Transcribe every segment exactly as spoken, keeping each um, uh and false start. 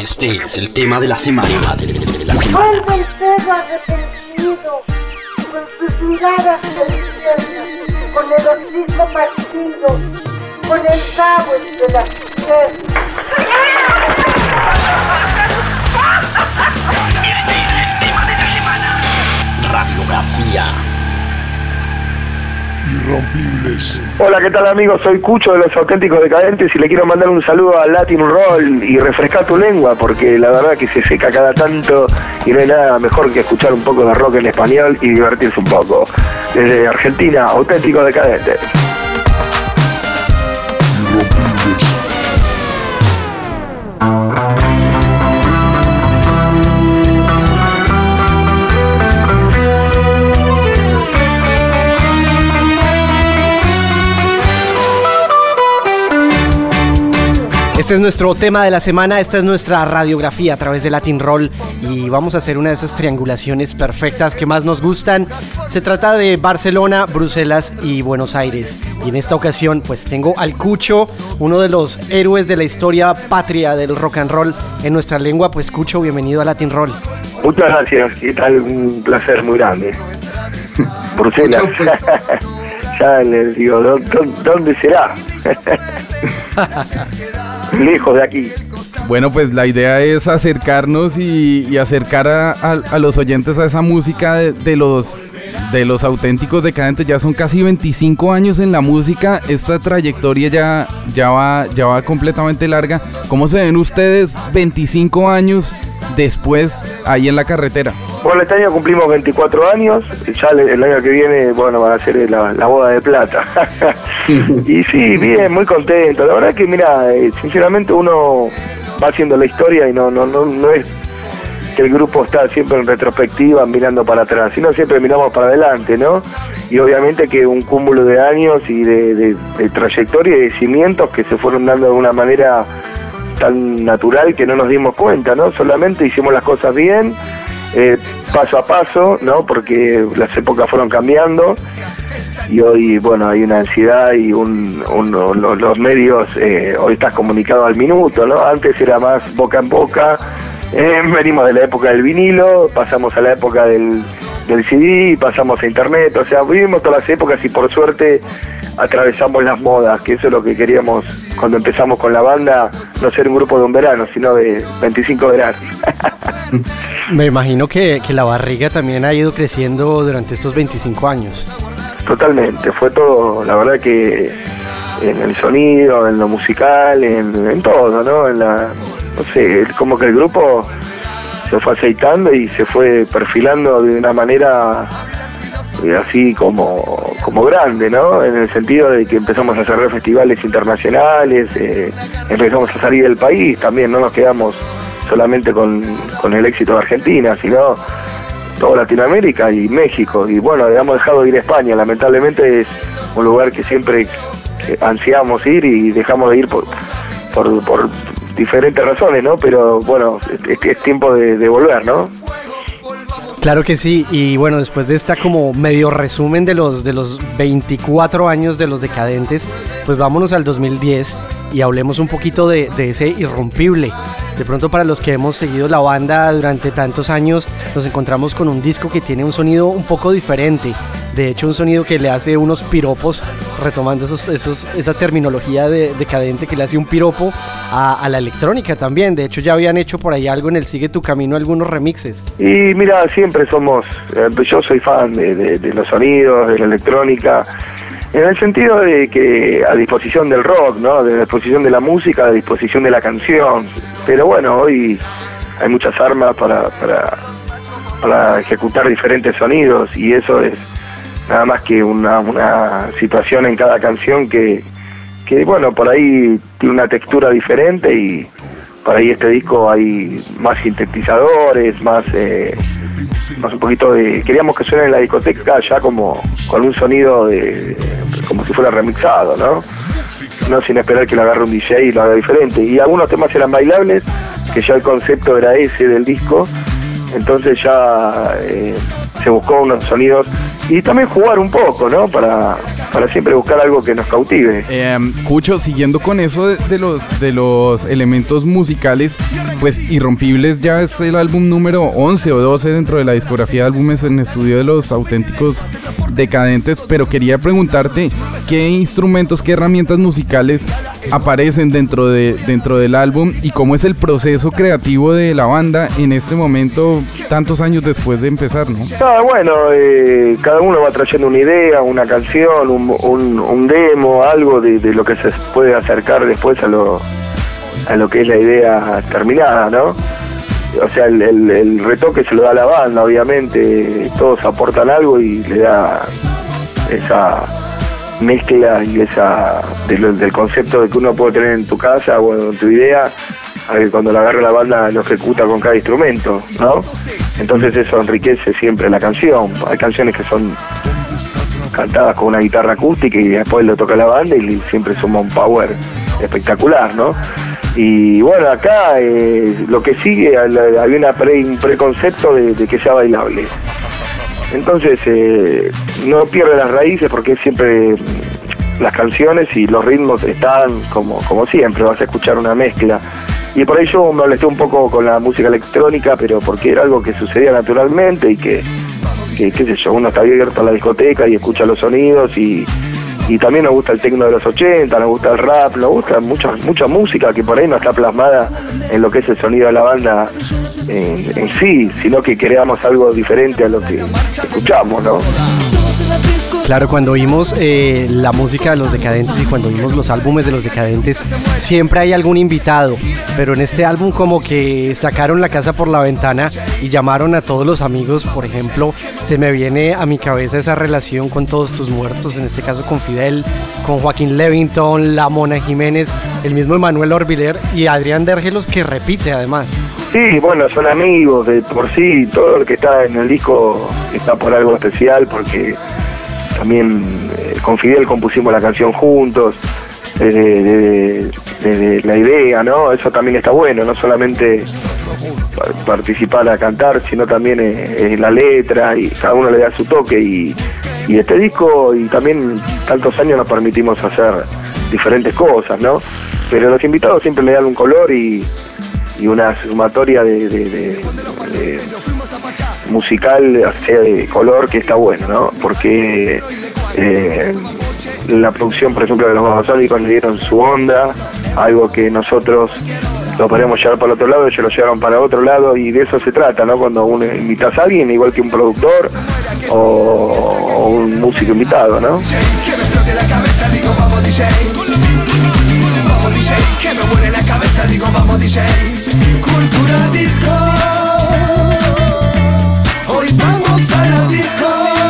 Este es el tema de la semana. De, de, de la semana. Vuelve el perro arrepentido, con sus miradas deliciosas, con el hocico partido, con el cabo entre las piernas. Este es el tema de la semana. Radiografía. Irrompibles. Hola, ¿qué tal amigos? Soy Cucho de Los Auténticos Decadentes y le quiero mandar un saludo a Latin Roll y refrescar tu lengua, porque la verdad que se seca cada tanto y no hay nada mejor que escuchar un poco de rock en español y divertirse un poco. Desde Argentina, Auténticos Decadentes. Irrompibles. Este es nuestro tema de la semana, esta es nuestra radiografía a través de Latin Roll y vamos a hacer una de esas triangulaciones perfectas que más nos gustan. Se trata de Barcelona, Bruselas y Buenos Aires. Y en esta ocasión pues tengo al Cucho, uno de los héroes de la historia patria del rock and roll en nuestra lengua. Pues Cucho, bienvenido a Latin Roll. Muchas gracias, ¿qué tal? Un placer muy grande. Bruselas. Ya les digo, ¿dónde será? Lejos de aquí. Bueno, pues la idea es acercarnos y, y acercar a, a, a los oyentes a esa música de, de los de los Auténticos Decadentes. Ya son casi veinticinco años en la música. Esta trayectoria ya, ya, va, ya va completamente larga. ¿Cómo se ven ustedes veinticinco años después ahí en la carretera? Bueno, este año cumplimos veinticuatro años, ya el año que viene, bueno, van a ser la, la boda de plata. Y sí, bien, muy contento. La verdad que, mira, sinceramente uno va haciendo la historia y no, no, no, no es que el grupo está siempre en retrospectiva mirando para atrás, sino siempre miramos para adelante, ¿no? Y obviamente que un cúmulo de años y de, de, de trayectoria y de cimientos que se fueron dando de una manera tan natural que no nos dimos cuenta, ¿no? Solamente hicimos las cosas bien, eh, paso a paso, ¿no? Porque las épocas fueron cambiando y hoy, bueno, hay una ansiedad y un, un, un los medios, eh, hoy estás comunicado al minuto, ¿no? Antes era más boca en boca, eh, venimos de la época del vinilo, pasamos a la época del, del C D, pasamos a internet, o sea, vivimos todas las épocas y por suerte atravesamos las modas, que eso es lo que queríamos cuando empezamos con la banda, no ser un grupo de un verano, sino de veinticinco veranos. Me imagino que, que la barriga también ha ido creciendo durante estos veinticinco años. Totalmente, fue todo, la verdad que en el sonido, en lo musical, en, en todo, ¿no? En la, no sé, como que el grupo se fue aceitando y se fue perfilando de una manera así como, como grande, ¿no? En el sentido de que empezamos a hacer festivales internacionales, eh, empezamos a salir del país, también no nos quedamos solamente con, con el éxito de Argentina, sino toda Latinoamérica y México, y bueno, hemos dejado de ir a España, lamentablemente es un lugar que siempre ansiamos ir y dejamos de ir por, por, por diferentes razones, ¿no? Pero bueno, es, es tiempo de, de volver, ¿no? Claro que sí, y bueno, después de esta como medio resumen de los, de los veinticuatro años de los Decadentes, pues vámonos al dos mil diez y hablemos un poquito de, de ese Irrompible. De pronto, para los que hemos seguido la banda durante tantos años, nos encontramos con un disco que tiene un sonido un poco diferente. De hecho, un sonido que le hace unos piropos, retomando esos, esos, esa terminología de decadente, que le hace un piropo a, a la electrónica también. De hecho, ya habían hecho por ahí algo en el Sigue Tu Camino, algunos remixes. Y mira, siempre somos, eh, yo soy fan de, de, de los sonidos, de la electrónica, en el sentido de que a disposición del rock, ¿no? De la disposición de la música, a disposición de la canción. Pero bueno, hoy hay muchas armas para, para, para ejecutar diferentes sonidos y eso es nada más que una, una situación en cada canción que, que, bueno, por ahí tiene una textura diferente y por ahí este disco hay más sintetizadores, más, eh, más un poquito de... Queríamos que suene en la discoteca ya como con un sonido de, como si fuera remixado, ¿no? No sin esperar que lo agarre un D J y lo haga diferente. Y algunos temas eran bailables, que ya el concepto era ese del disco, entonces ya eh, se buscó unos sonidos y también jugar un poco, ¿no? Para, para siempre buscar algo que nos cautive. Eh, Cucho, siguiendo con eso de, de los de los elementos musicales, pues Irrompibles ya es el álbum número once o doce dentro de la discografía de álbumes en estudio de Los Auténticos Decadentes, pero quería preguntarte qué instrumentos, qué herramientas musicales aparecen dentro de dentro del álbum y cómo es el proceso creativo de la banda en este momento, tantos años después de empezar, ¿no? Ah, bueno, eh, cada uno va trayendo una idea, una canción, un, un, un demo, algo de, de lo que se puede acercar después a lo, a lo que es la idea terminada, ¿no? O sea, el, el, el retoque se lo da a la banda, obviamente, todos aportan algo y le da esa mezcla y esa del, del concepto de que uno puede tener en tu casa o en tu idea, a que cuando la agarra la banda lo ejecuta con cada instrumento, ¿no? Entonces eso enriquece siempre la canción. Hay canciones que son cantadas con una guitarra acústica y después lo toca la banda y siempre suma un power espectacular, ¿no? Y bueno, acá eh, lo que sigue, había una pre, un preconcepto de, de que sea bailable. Entonces eh, no pierde las raíces porque siempre las canciones y los ritmos están como, como siempre, vas a escuchar una mezcla. Y por ahí yo me molesté un poco con la música electrónica, pero porque era algo que sucedía naturalmente y que, que qué sé yo, uno está abierto a la discoteca y escucha los sonidos y, y también nos gusta el techno de los ochenta, nos gusta el rap, nos gusta mucha, mucha música que por ahí no está plasmada en lo que es el sonido de la banda en, en sí, sino que creamos algo diferente a lo que escuchamos, ¿no? Claro, cuando oímos eh, la música de Los Decadentes y cuando oímos los álbumes de Los Decadentes, siempre hay algún invitado, pero en este álbum como que sacaron la casa por la ventana y llamaron a todos los amigos. Por ejemplo, se me viene a mi cabeza esa relación con Todos Tus Muertos, en este caso con Fidel, con Joaquín Levington, La Mona Jiménez, el mismo Emanuel Orbiler y Adrián Dérgelos, que repite además. Sí, bueno, son amigos de por sí, todo lo que está en el disco está por algo especial, porque también eh, con Fidel compusimos la canción juntos, desde, desde, desde la idea, ¿no? Eso también está bueno, no solamente participar a cantar, sino también eh, la letra, y cada uno le da su toque, y, y este disco, y también tantos años nos permitimos hacer diferentes cosas, ¿no? Pero los invitados siempre le dan un color y y una sumatoria de, de, de, de musical, o sea, de color, que está bueno, ¿no? Porque eh, la producción, por ejemplo, de los Babasónicos le dieron su onda, algo que nosotros lo podemos llevar para el otro lado, ellos lo llevaron para otro lado, y de eso se trata, ¿no? Cuando uno invitas a alguien, igual que un productor o, o un músico invitado, ¿no? Vamos D J, que me muere la cabeza, digo vamos D J. Cultura disco, hoy vamos a la disco.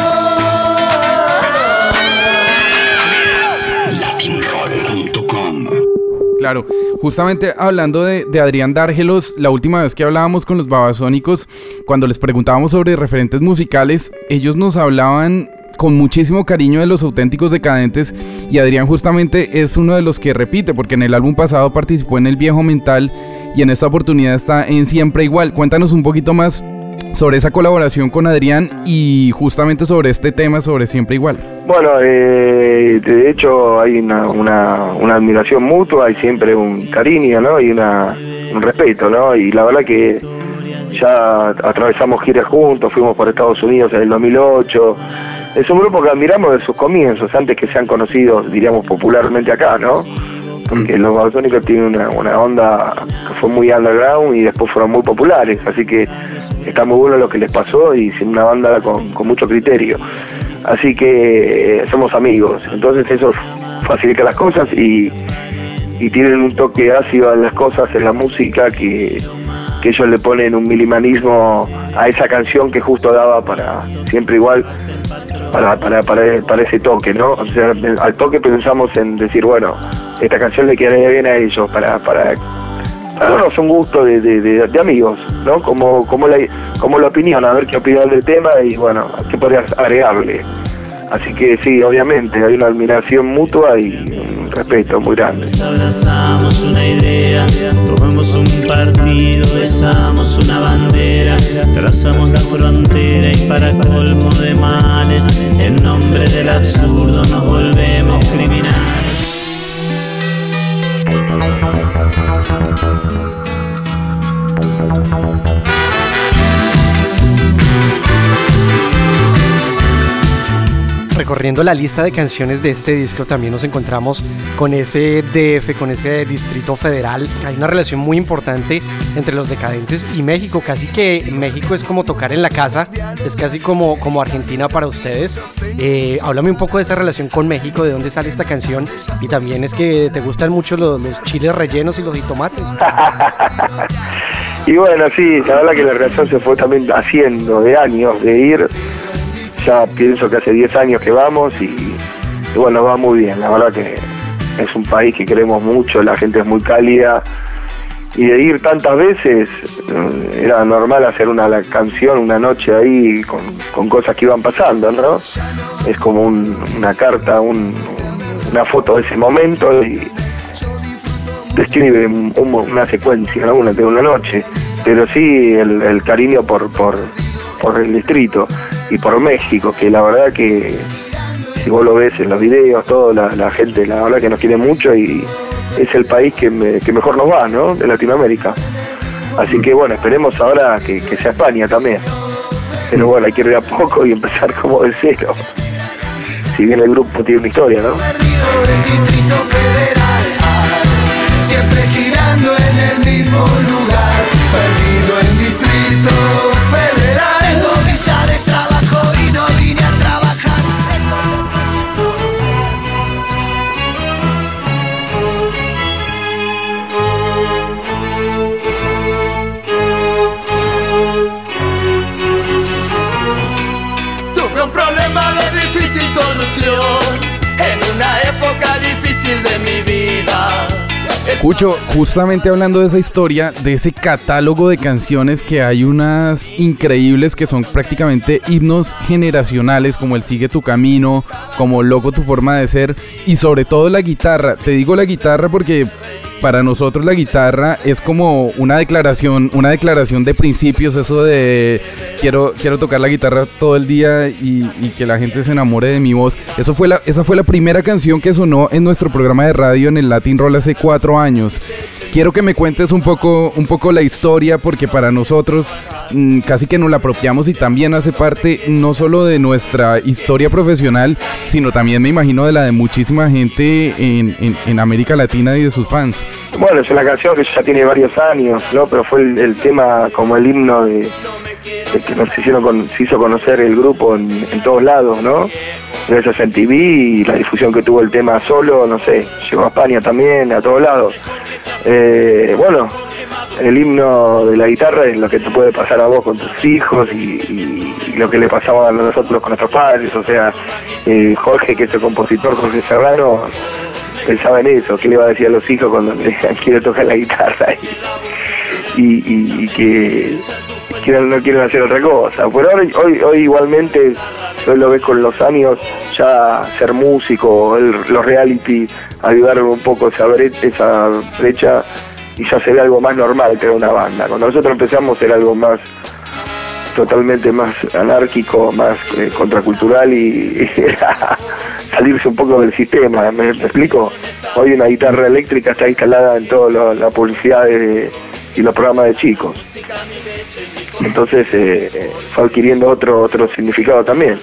latin roll punto com. Claro, justamente hablando de, de Adrián Dárgelos, la última vez que hablábamos con los Babasónicos, cuando les preguntábamos sobre referentes musicales, ellos nos hablaban con muchísimo cariño de Los Auténticos Decadentes, y Adrián justamente es uno de los que repite, porque en el álbum pasado participó en El Viejo Mental y en esta oportunidad está en Siempre Igual. Cuéntanos un poquito más sobre esa colaboración con Adrián y justamente sobre este tema, sobre Siempre Igual. Bueno, eh, de hecho hay una, una, una admiración mutua, hay siempre un cariño, ¿no? Y una, un respeto, ¿no? Y la verdad que ya atravesamos giras juntos, fuimos por Estados Unidos en el dos mil ocho. Es un grupo que admiramos de sus comienzos, antes que sean conocidos, diríamos, popularmente acá, ¿no? Porque los Babasónicos tienen una, una onda que fue muy underground y después fueron muy populares, así que está muy bueno lo que les pasó, y sin una banda con, con mucho criterio. Así que eh, somos amigos, entonces eso facilita las cosas, y, y tienen un toque ácido en las cosas, en la música, que, que ellos le ponen un minimanismo a esa canción que justo daba para Siempre Igual. Para, para, para, para ese toque, ¿no? O sea, al toque pensamos en decir, bueno, esta canción le quedaría bien a ellos, para para, para darnos un gusto de, de, de, de amigos, ¿no? Como como la, como la opinión, a ver qué opinan del tema y, bueno, qué podrías agregarle. Así que sí, obviamente, hay una admiración mutua y respeto muy grande. Abrazamos una idea, tomamos un partido, besamos una bandera, trazamos la frontera y para colmo de males, en nombre del absurdo nos volvemos criminales. Recorriendo la lista de canciones de este disco también nos encontramos con ese D F, con ese Distrito Federal. Hay una relación muy importante entre Los Decadentes y México, casi que México es como tocar en la casa, es casi como, como Argentina para ustedes. Eh, háblame un poco de esa relación con México, de dónde sale esta canción, y también es que te gustan mucho los, los chiles rellenos y los jitomates. Y bueno, sí, la verdad que la relación se fue también haciendo de años, de ir. Ya pienso que hace diez años que vamos y, y bueno, va muy bien. La verdad que es un país que queremos mucho, la gente es muy cálida y de ir tantas veces eh, era normal hacer una la canción una noche ahí con, con cosas que iban pasando, ¿no? Es como un, una carta, un, una foto de ese momento y describe un, un, una secuencia, ¿no? Una de una noche, pero sí el, el cariño por, por, por el distrito y por México, que la verdad que si vos lo ves en los videos, todo la, la gente, la verdad que nos quiere mucho y es el país que, me, que mejor nos va, ¿no? De Latinoamérica. Así que bueno, esperemos ahora que, que sea España también. Pero bueno, hay que ir de a poco y empezar como de cero. Si bien el grupo tiene una historia, ¿no? Siempre girando en el mismo lugar, perdido en Distrito Federal. Tengo visa de trabajo y no vine a trabajar. Tuve un problema de difícil solución en una época difícil de mi vida. Cucho, justamente hablando de esa historia, de ese catálogo de canciones, que hay unas increíbles que son prácticamente himnos generacionales, como el Sigue tu Camino, como Loco tu Forma de Ser, y sobre todo la guitarra. Te digo la guitarra porque para nosotros la guitarra es como una declaración, una declaración de principios, eso de quiero, quiero tocar la guitarra todo el día y, y que la gente se enamore de mi voz. Eso fue la, esa fue la primera canción que sonó en nuestro programa de radio en el Latin Roll hace cuatro años. Quiero que me cuentes un poco, un poco la historia, porque para nosotros mmm, casi que nos la apropiamos y también hace parte no solo de nuestra historia profesional, sino también me imagino de la de muchísima gente en, en, en América Latina y de sus fans. Bueno, es una canción que ya tiene varios años, ¿no? Pero fue el, el tema como el himno de, de que nos hicieron con, se hizo conocer el grupo en, en todos lados, ¿no? Gracias a M T V y la difusión que tuvo el tema solo, no sé, llegó a España también, a todos lados. Eh, bueno, el himno de la guitarra es lo que te puede pasar a vos con tus hijos y, y, y lo que le pasaba a nosotros con nuestros padres. O sea, eh, Jorge, que es el compositor, Jorge Serrano, pensaba en eso, qué le iba a decir a los hijos cuando le decían quiero tocar la guitarra y, y, y, y que, que no quieren hacer otra cosa. Pero hoy, hoy, hoy igualmente, hoy lo ves con los años, ya ser músico, el, los reality, ayudaron un poco esa brecha, esa brecha y ya se ve algo más normal que era una banda. Cuando nosotros empezamos era algo más, totalmente más anárquico, más eh, contracultural y, y era salirse un poco del sistema, ¿me, me explico? Hoy una guitarra eléctrica está instalada en toda la publicidad de, y los programas de chicos. Entonces eh, fue adquiriendo otro otro significado también.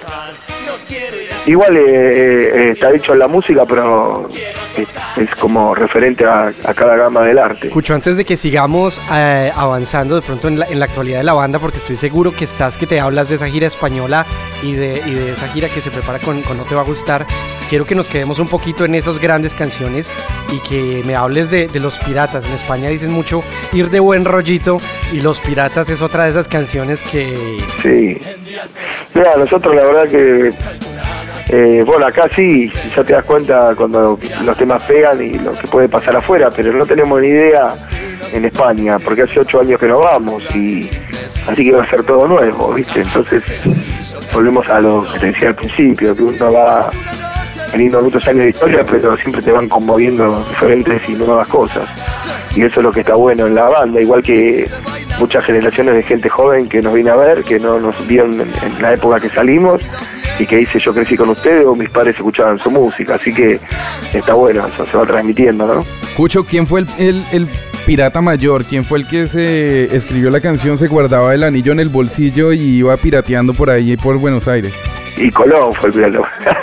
Igual eh, eh, está dicho en la música, pero es, es como referente a, a cada gama del arte. Cucho, antes de que sigamos eh, avanzando de pronto en la, en la actualidad de la banda, porque estoy seguro que estás, que te hablas de esa gira española y de, y de esa gira que se prepara con, con No Te Va a Gustar, quiero que nos quedemos un poquito en esas grandes canciones y que me hables de, de Los Piratas. En España dicen mucho ir de buen rollito y Los Piratas es otra de esas canciones que... Sí. Mira, nosotros la verdad que... Eh, bueno, acá sí, ya te das cuenta cuando los temas pegan y lo que puede pasar afuera, pero no tenemos ni idea en España, porque hace ocho años que no vamos y así que va a ser todo nuevo, ¿viste? Entonces volvemos a lo que te decía al principio, que uno va teniendo muchos años de historia, pero siempre te van conmoviendo diferentes y nuevas cosas. Y eso es lo que está bueno en la banda, igual que muchas generaciones de gente joven que nos viene a ver, que no nos vieron en, en la época que salimos, y que dice yo crecí con ustedes o mis padres escuchaban su música, así que está bueno, eso se va transmitiendo, ¿no? Cucho, ¿quién fue el, el, el pirata mayor? ¿Quién fue el que se escribió la canción, se guardaba el anillo en el bolsillo y iba pirateando por ahí por Buenos Aires? Y Colón fue el pirata.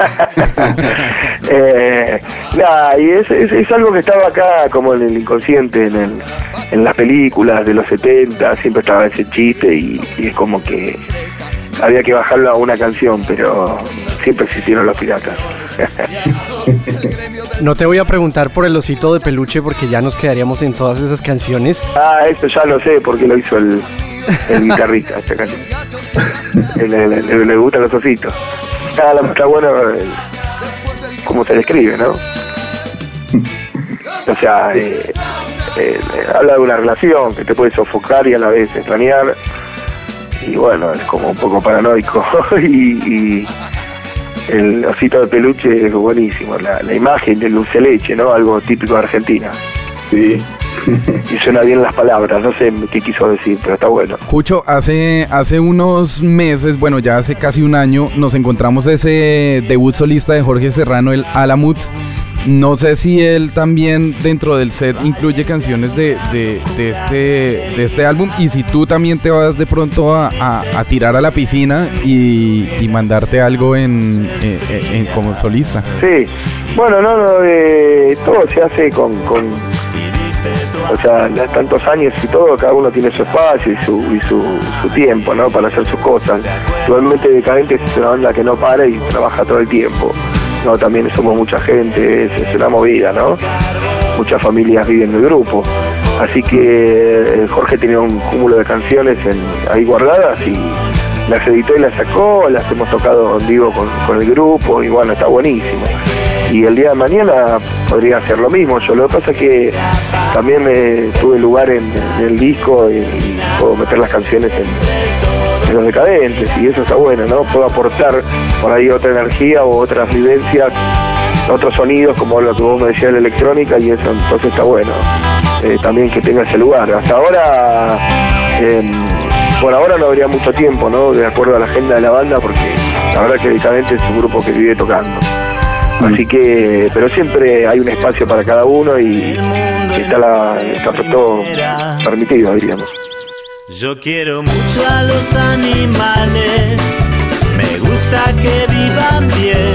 eh, nada, y es, es, es algo que estaba acá como en el inconsciente, en, el, en las películas de los setenta, siempre estaba ese chiste y, y es como que había que bajarlo a una canción, pero siempre existieron los piratas. No te voy a preguntar por el osito de peluche porque ya nos quedaríamos en todas esas canciones. Ah, esto ya lo sé porque lo hizo el, el guitarrista, esta canción. Le, le, le, le gustan los ositos. Ah, la, está bueno eh, cómo se describe, ¿no? O sea, eh, eh, habla de una relación que te puede sofocar y a la vez extrañar. Y bueno, es como un poco paranoico. y, y el osito de peluche es buenísimo. La, la imagen del dulce leche, ¿no? Algo típico de Argentina. Sí. Y suena bien las palabras, no sé qué quiso decir, pero está bueno. Cucho, hace, hace unos meses, bueno, ya hace casi un año, nos encontramos ese debut solista de Jorge Serrano, el Alamut. No sé si él también dentro del set incluye canciones de, de, de, este, de este álbum y si tú también te vas de pronto a, a, a tirar a la piscina y, y mandarte algo en, en, en como solista. Sí, bueno, no, no eh, todo se hace con, con o sea, tantos años y todo, cada uno tiene su espacio y su, y su, su tiempo, ¿no? Para hacer sus cosas. Igualmente Decadentes es una banda que no para y trabaja todo el tiempo. No, también somos mucha gente, es, es una movida, ¿no? Muchas familias viven en el grupo. Así que eh, Jorge tenía un cúmulo de canciones en, ahí guardadas y las editó y las sacó, las hemos tocado en vivo con, con el grupo y bueno, está buenísimo. Y el día de mañana podría hacer lo mismo. Yo lo que pasa es que también me tuve lugar en, en el disco y, y puedo meter las canciones en, en los Decadentes y eso está bueno, ¿no? Puedo aportar por ahí otra energía o otras vivencias, otros sonidos como lo que vos me decías de la electrónica y eso entonces está bueno eh, también que tenga ese lugar. Hasta ahora, eh, por ahora no habría mucho tiempo, ¿no? De acuerdo a la agenda de la banda porque la verdad que Decadentes es un grupo que vive tocando. Así que, pero siempre hay un espacio para cada uno y está, la, está todo permitido, diríamos. Yo quiero mucho a los animales, me gusta que vivan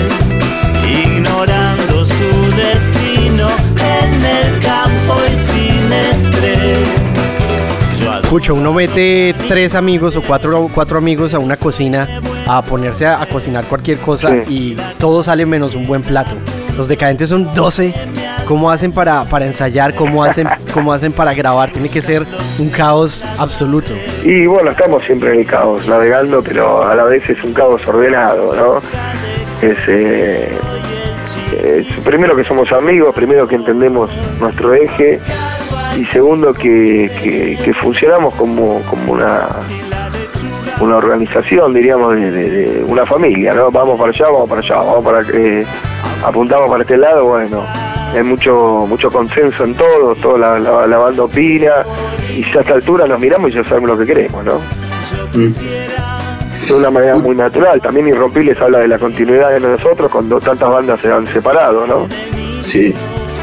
bien, ignorando su destino en el campo y sin estrés. Escucho, uno mete tres amigos o cuatro, cuatro amigos a una cocina a ponerse a, a cocinar cualquier cosa sí. Y todo sale menos un buen plato. Los Decadentes son doce. ¿Cómo hacen para, para ensayar? ¿Cómo hacen, ¿Cómo hacen para grabar? Tiene que ser un caos absoluto. Y bueno, estamos siempre en el caos, navegando, pero a la vez es un caos ordenado, ¿no? Es, eh, es primero que somos amigos, primero que entendemos nuestro eje y segundo que, que, que funcionamos como, como una una organización, diríamos, de, de, de una familia, ¿no? Vamos para allá, vamos para allá, vamos para eh, apuntamos para este lado, bueno, hay mucho mucho consenso en todo, toda la, la, la banda opina y ya a esta altura nos miramos y ya sabemos lo que queremos, ¿no? Mm. De una manera muy natural. También Irrompibles habla de la continuidad de nosotros cuando tantas bandas se han separado, ¿no? Sí.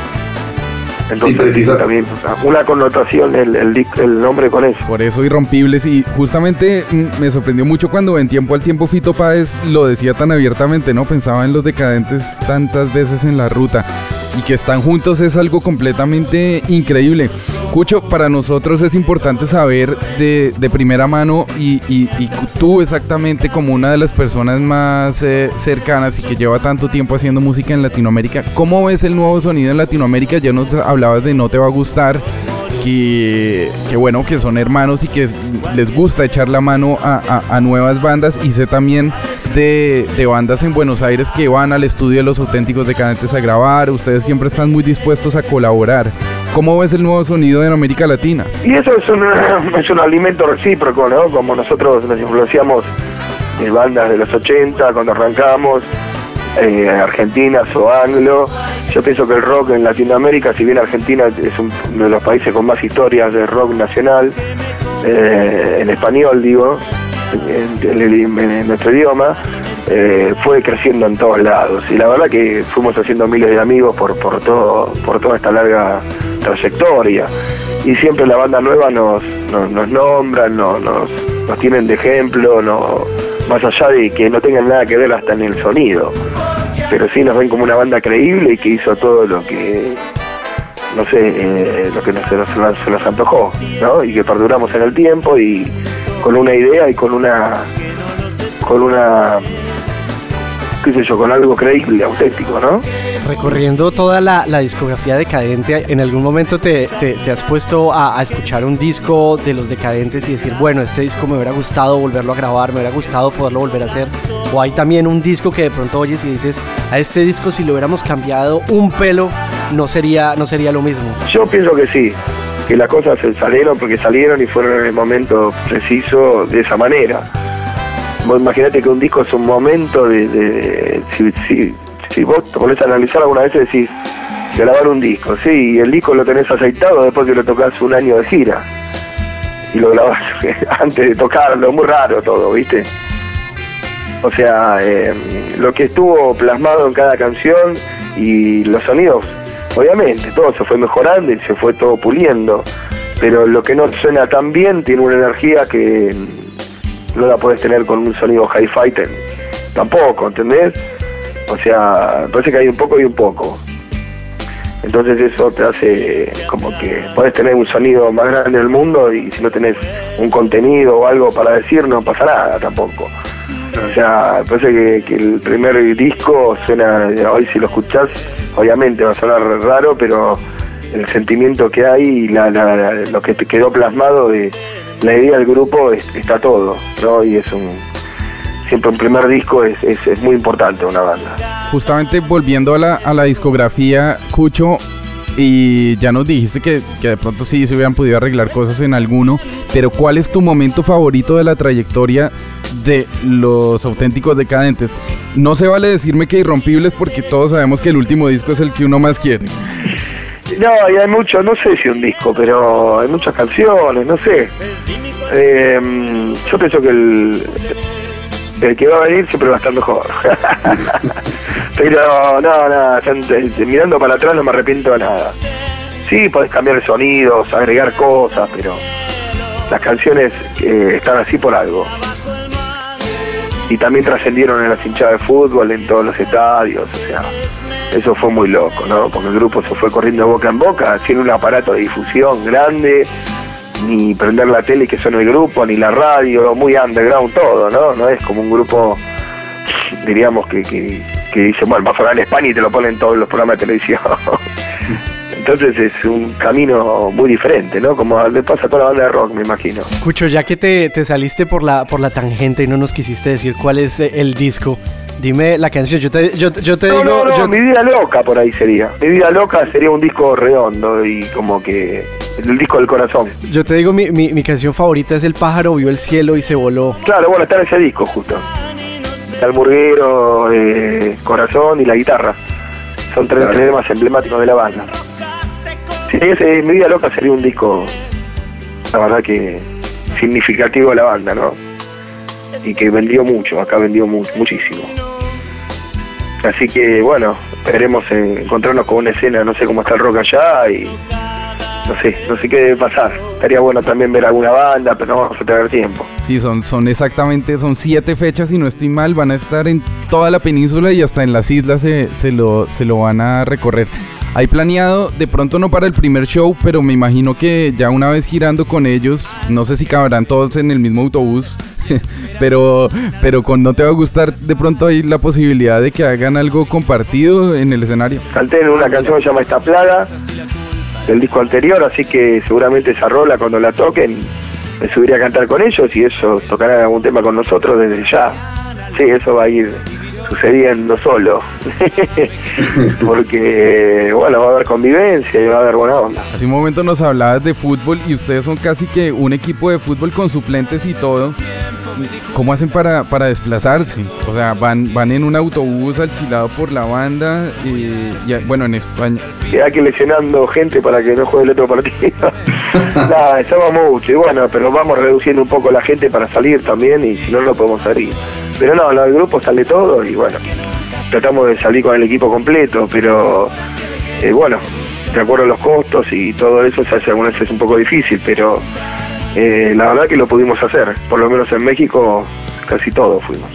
Entonces sí, también una connotación el, el, el nombre con eso. Por eso Irrompibles, y justamente me sorprendió mucho cuando en Tiempo al Tiempo Fito Páez lo decía tan abiertamente, ¿no? Pensaba en los Decadentes tantas veces en la ruta y que están juntos es algo completamente increíble. Cucho, para nosotros es importante saber de, de primera mano y, y, y tú exactamente como una de las personas más eh, cercanas y que lleva tanto tiempo haciendo música en Latinoamérica, ¿cómo ves el nuevo sonido en Latinoamérica? Ya nos hablabas de No Te Va a Gustar, que, que bueno, que son hermanos y que les gusta echar la mano a, a, a nuevas bandas, y sé también de, de bandas en Buenos Aires que van al estudio de Los Auténticos Decadentes a grabar. Ustedes siempre están muy dispuestos a colaborar. ¿Cómo ves el nuevo sonido en América Latina? Y eso es un, es un alimento recíproco, ¿no? Como nosotros nos influenciamos de bandas de los ochenta cuando arrancamos, eh, argentinas o anglo. Yo pienso que el rock en Latinoamérica, si bien Argentina es un, uno de los países con más historias de rock nacional, eh, en español digo, en, en, en, en nuestro idioma, eh, fue creciendo en todos lados. Y la verdad que fuimos haciendo miles de amigos por, por, todo, por toda esta larga trayectoria. Y siempre la banda nueva nos, nos, nos nombran, nos, nos, nos tienen de ejemplo, no, más allá de que no tengan nada que ver hasta en el sonido. Pero sí nos ven como una banda creíble y que hizo todo lo que, no sé, eh, lo que nos, se, nos, se nos antojó, ¿no? Y que perduramos en el tiempo y con una idea y con una, con una, qué sé yo, con algo creíble, auténtico, ¿no? Recorriendo toda la, la discografía Decadente, ¿en algún momento te, te, te has puesto a, a escuchar un disco de los Decadentes y decir, bueno, este disco me hubiera gustado volverlo a grabar, me hubiera gustado poderlo volver a hacer? ¿O hay también un disco que de pronto oyes y dices, a este disco si lo hubiéramos cambiado un pelo, no sería, no sería lo mismo? Yo pienso que sí, que las cosas se salieron porque salieron y fueron en el momento preciso de esa manera. Vos imaginate que un disco es un momento de... de, de si, si, si vos te pones a analizar alguna vez decís, grabar un disco, sí, y el disco lo tenés aceitado después que lo tocas un año de gira. Y lo grabás antes de tocarlo, muy raro todo, ¿viste? O sea, eh, lo que estuvo plasmado en cada canción y los sonidos, obviamente, todo se fue mejorando y se fue todo puliendo, pero lo que no suena tan bien tiene una energía que no la podés tener con un sonido hi-fi tampoco, ¿entendés? O sea, parece que hay un poco y un poco. Entonces eso te hace como que podés tener un sonido más grande del mundo y si no tenés un contenido o algo para decir no pasa nada tampoco. O sea, parece que, que el primer disco suena, hoy si lo escuchás, obviamente va a sonar raro, pero el sentimiento que hay y la, la, la, lo que te quedó plasmado de la idea del grupo es, está todo, ¿no? Y es un... Siempre un primer disco es, es, es muy importante una banda. Justamente volviendo a la, a la discografía, Cucho, y ya nos dijiste que, que de pronto sí se hubieran podido arreglar cosas en alguno, pero ¿cuál es tu momento favorito de la trayectoria de Los Auténticos Decadentes? No se vale decirme que Irrompibles porque todos sabemos que el último disco es el que uno más quiere. No, y hay mucho, no sé si un disco, pero hay muchas canciones, no sé. Eh, yo pienso que el... el que va a venir siempre va a estar mejor. Pero no, nada, mirando para atrás no me arrepiento de nada. Sí, podés cambiar sonidos, agregar cosas, pero las canciones eh, están así por algo. Y también trascendieron en las hinchadas de fútbol, en todos los estadios, o sea, eso fue muy loco, ¿no? Porque el grupo se fue corriendo de boca en boca, sin un aparato de difusión grande, ni prender la tele que suene el grupo, ni la radio, muy underground todo, ¿no? No es como un grupo, diríamos, que, que, que dice, bueno, va a sonar en España y te lo ponen en todos los programas de televisión. Entonces es un camino muy diferente, ¿no? Como le pasa a toda la banda de rock, me imagino. Cucho, ya que te, te saliste por la, por la tangente y no nos quisiste decir cuál es el disco, dime la canción, yo te, yo, yo te no, digo... No, no, yo... Mi Vida Loca por ahí sería. Mi Vida Loca sería un disco redondo y como que el disco del corazón. Yo te digo, mi, mi, mi canción favorita es El pájaro vio el cielo y se voló. Claro, bueno, está en ese disco justo. Está el murguero, eh, corazón y la guitarra. Son tres claro. temas emblemáticos de la banda. Sí, ese, Mi Vida Loca sería un disco, la verdad que significativo de la banda, ¿no? Y que vendió mucho, acá vendió mu- muchísimo. Así que bueno, esperemos en, encontrarnos con una escena, no sé cómo está el rock allá y no sé, no sé qué debe pasar. Estaría bueno también ver alguna banda, pero no vamos a tener tiempo. Sí, son, son exactamente, son siete fechas, si no estoy mal, van a estar en toda la península y hasta en las islas se, se, lo, se lo van a recorrer. Hay planeado, de pronto no para el primer show, pero me imagino que ya una vez girando con ellos, no sé si cabrán todos en el mismo autobús, pero, pero con No Te Va a Gustar, de pronto hay la posibilidad de que hagan algo compartido en el escenario. Canté en una canción que se llama Esta Plaga, del disco anterior, así que seguramente esa rola cuando la toquen me subiría a cantar con ellos y ellos tocarán algún tema con nosotros desde ya. Sí, eso va a ir sucediendo solo. Porque, bueno, va a haber convivencia y va a haber buena onda. Hace un momento nos hablabas de fútbol y ustedes son casi que un equipo de fútbol con suplentes y todo. ¿cómo hacen para, para desplazarse? O sea, van, van en un autobús alquilado por la banda y, y bueno, en España. Queda que lesionando gente para que no juegue el otro partido. Nada, estamos mucho y bueno, pero vamos reduciendo un poco la gente para salir también y si no, no podemos salir. Pero no, no, el grupo sale todo y bueno, tratamos de salir con el equipo completo, pero eh, bueno, de acuerdo a los costos y todo eso, se hace algunas veces un poco difícil, pero eh, la verdad que lo pudimos hacer, por lo menos en México casi todos fuimos.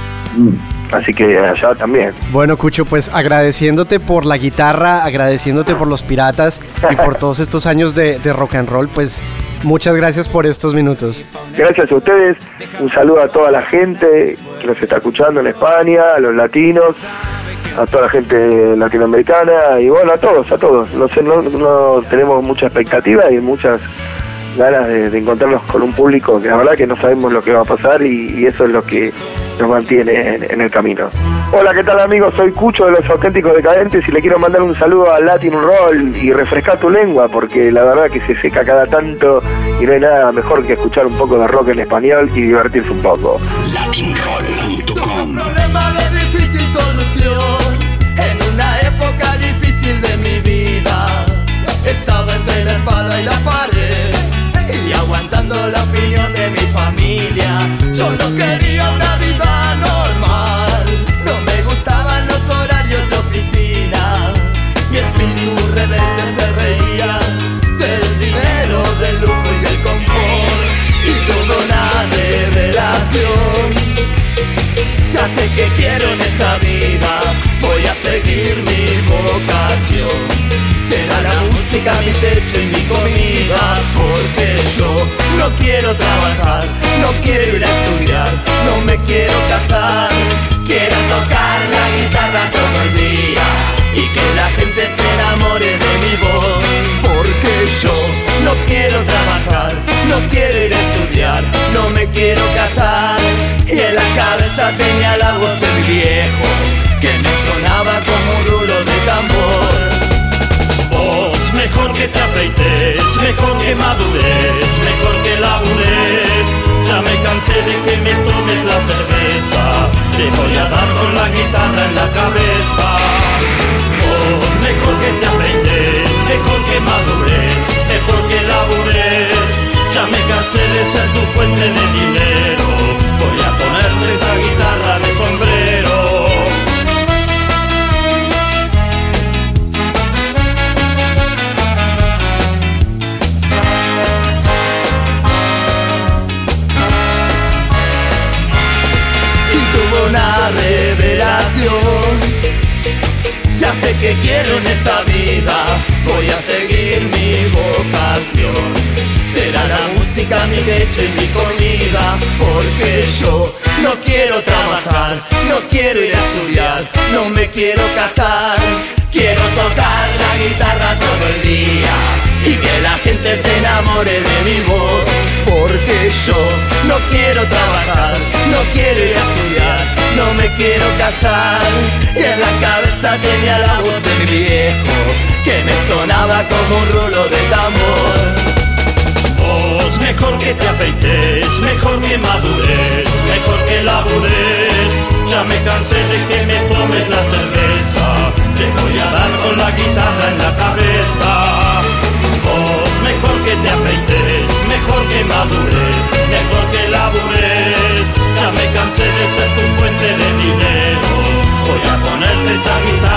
Mm. Así que allá también. Bueno, Cucho, pues agradeciéndote por la guitarra, agradeciéndote por los Piratas y por todos estos años de, de rock and roll, pues muchas gracias por estos minutos. Gracias a ustedes, un saludo a toda la gente que nos está escuchando en España, a los latinos, a toda la gente latinoamericana y bueno, a todos, a todos. No sé, no, no tenemos mucha expectativa y muchas ganas de, de encontrarnos con un público que la verdad que no sabemos lo que va a pasar y, y eso es lo que nos mantiene en, en el camino. Hola, ¿qué tal amigos? Soy Cucho de Los Auténticos Decadentes y le quiero mandar un saludo a Latin Roll y refrescar tu lengua porque la verdad que se seca cada tanto y no hay nada mejor que escuchar un poco de rock en español y divertirse un poco. latin roll punto com. Problema de difícil solución en una época difícil de mi vida. Estaba entre la espada y la pared y aguantando la opinión de mi familia. Yo no quería una vida normal, no me gustaban los horarios de oficina. Mi espíritu rebelde se reía del dinero, del lujo y del confort y tuve una revelación. Ya sé que quiero en esta vida, voy a seguir mi vocación. Será la música mi techo y mi comida, porque yo no quiero trabajar, no quiero ir a estudiar, no me quiero casar. Quiero tocar la guitarra todo el día y que la gente se enamore de mi voz, porque yo no quiero trabajar, no quiero ir a estudiar, no me quiero casar. Y en la cabeza tenía la voz de mi viejo que me sonaba como un rulo de tambor. Vos, mejor que te afeites, mejor que madures, mejor que labures. Ya me cansé de que me tomes la cerveza, te voy a dar con la guitarra en la cabeza. Vos, mejor que te afeites, mejor que madures, mejor que labures. Ya me cansé de ser tu fuente de dinero, voy a ponerte esa guitarra de sombrero. Una revelación, ya sé que quiero en esta vida, voy a seguir mi vocación. Será la música mi techo y mi comida, porque yo no quiero trabajar, no quiero ir a estudiar, no me quiero casar. Quiero tocar la guitarra todo el día y que la gente se enamore de mi voz, porque yo no quiero trabajar, no quiero ir a estudiar, no me quiero casar. Y en la cabeza tenía la voz de mi viejo que me sonaba como un rulo de tambor. Vos, mejor que te afeites, mejor que madures, mejor que labures. Ya me cansé de que me tomes la cerveza, te voy a dar con la guitarra en la cabeza. Vos, mejor que te afeites, mejor que madures, mejor que labures. Ya me cansé de ser tu fuente de dinero, voy a ponerte esa guitarra